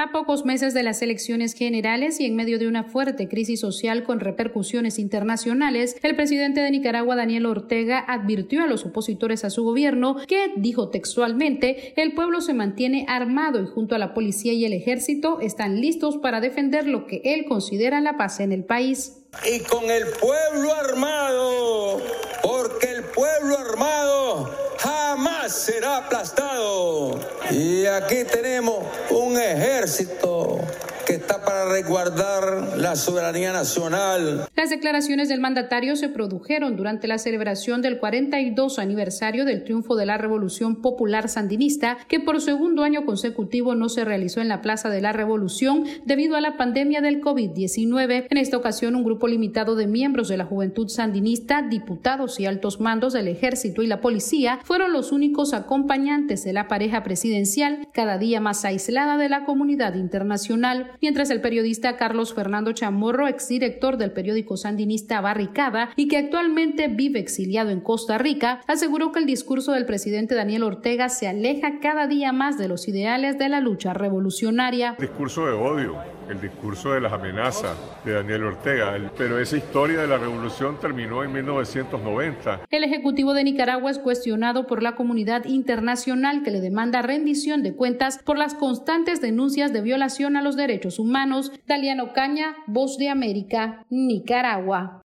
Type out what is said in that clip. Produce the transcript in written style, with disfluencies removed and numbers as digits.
A pocos meses de las elecciones generales y en medio de una fuerte crisis social con repercusiones internacionales, el presidente de Nicaragua, Daniel Ortega, advirtió a los opositores a su gobierno que, dijo textualmente, el pueblo se mantiene armado y junto a la policía y el ejército están listos para defender lo que él considera la paz en el país. Y con el pueblo armado, porque el pueblo armado jamás será aplastado. Y aquí tenemos un ejército que está para resguardar la soberanía nacional. Las declaraciones del mandatario se produjeron durante la celebración del 42 aniversario del triunfo de la Revolución Popular Sandinista, que por segundo año consecutivo no se realizó en la Plaza de la Revolución debido a la pandemia del COVID-19. En esta ocasión, un grupo limitado de miembros de la Juventud Sandinista, diputados y altos mandos del ejército y la policía fueron los únicos acompañantes de la pareja presidencial, cada día más aislada de la comunidad internacional. Mientras el periodista Carlos Fernando Chamorro, exdirector del periódico sandinista Barricada y que actualmente vive exiliado en Costa Rica, aseguró que el discurso del presidente Daniel Ortega se aleja cada día más de los ideales de la lucha revolucionaria. El discurso de odio, el discurso de las amenazas de Daniel Ortega, pero esa historia de la revolución terminó en 1990. El Ejecutivo de Nicaragua es cuestionado por la comunidad internacional que le demanda rendición de cuentas por las constantes denuncias de violación a los derechos humanos. Daliano Caña, Voz de América, Nicaragua.